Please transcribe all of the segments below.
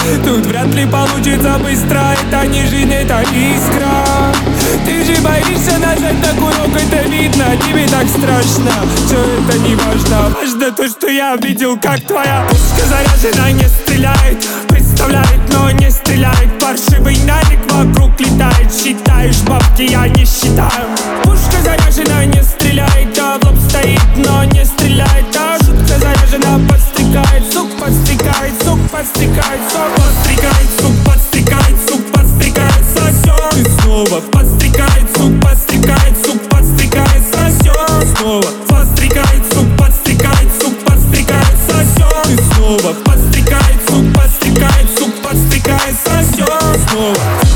Тут вряд ли получится быстро, это не жизнь, это искра. Ты же боишься нажать на курок, это видно, тебе так страшно. Все это не важно, важно то, что я видел, как твоя пушка заряжена, не стреляет. Представляет, но не стреляет. Паршивый навик вокруг летает. Считаешь бабки, я не считаю. Пушка заряжена, не стреляет. А в лоб стоит, но не стреляет. А шутка заряжена, подстрекает. Сук подстрекает, сук подстрекает. Сук подстрекает, сук подстрекает. Сук подстрекает, сосет. И снова подстрекает, сук подстрекает. Сук подстрекает, сосет. Снова подстрекает, сук подстрекает. Сук подстрекает, сосет. И снова подстрекает, сук подстрекает. Сук подстрекает, сосет. Снова.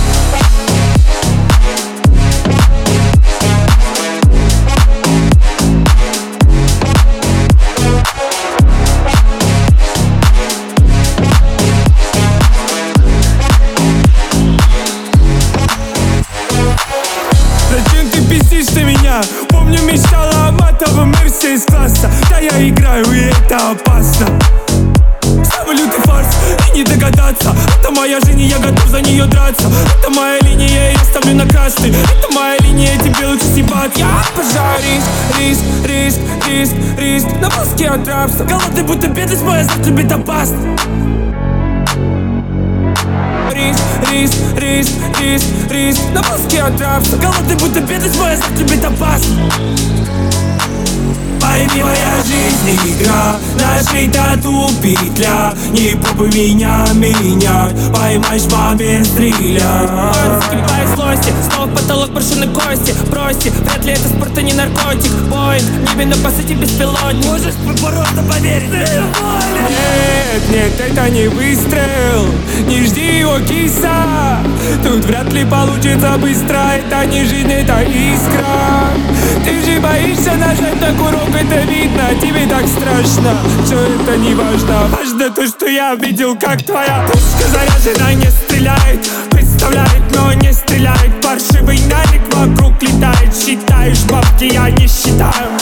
Зачем ты пиздишь на меня? Помню, мечтала о матовом Мерсе из класса. Да я играю, и это опасно. Самый лютый фарс, и не догадаться. Это моя жизнь, и я готов за нее драться. Это моя линия, я ставлю на красный. Это моя линия, тебе лучше съебать. Я обожаю риск, риск, риск, риск, риск. На волоске от рабства. Голодный, будто бедность моя, завтра безопасна. Риск, риск, риск, риск, риск. На волоске от рабства. Голодный, будто бедность моя, завтра безопасна. Пойми, моя жизнь игра, нашей тату петля. Не пробуй меня менять, поймаешь в момент стреляй. Закипает злости, снова потолок брошены кости. Прости, вряд ли это спорт, а не наркотик. Боинг, небе на посыте беспилотник. Можешь просто поверить, Нет, нет, это не выстрел. Не жди его, киса. Тут вряд ли получится быстро. Это не жизнь, это искра. Ты же боишься нажать на курок, это видно, тебе так страшно. Все это не важно, важно то, что я видел, как твоя пушка заряжена, не стреляет. Представляет, но не стреляет. Паршивый навик вокруг летает. Считаешь бабки, я не считаю.